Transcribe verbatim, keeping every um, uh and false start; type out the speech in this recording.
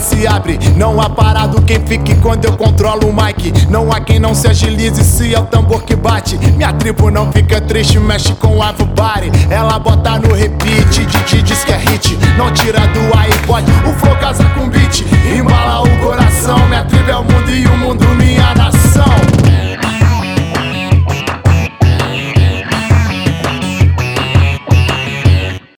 se abre. Não há parado quem fique quando eu controlo o mic. Não há quem não se agilize se é o tambor que bate. Minha tribo não fica triste, mexe com a body. Ela bota no repeat, Didi diz que é hit. Não tira do iPod, o flow casa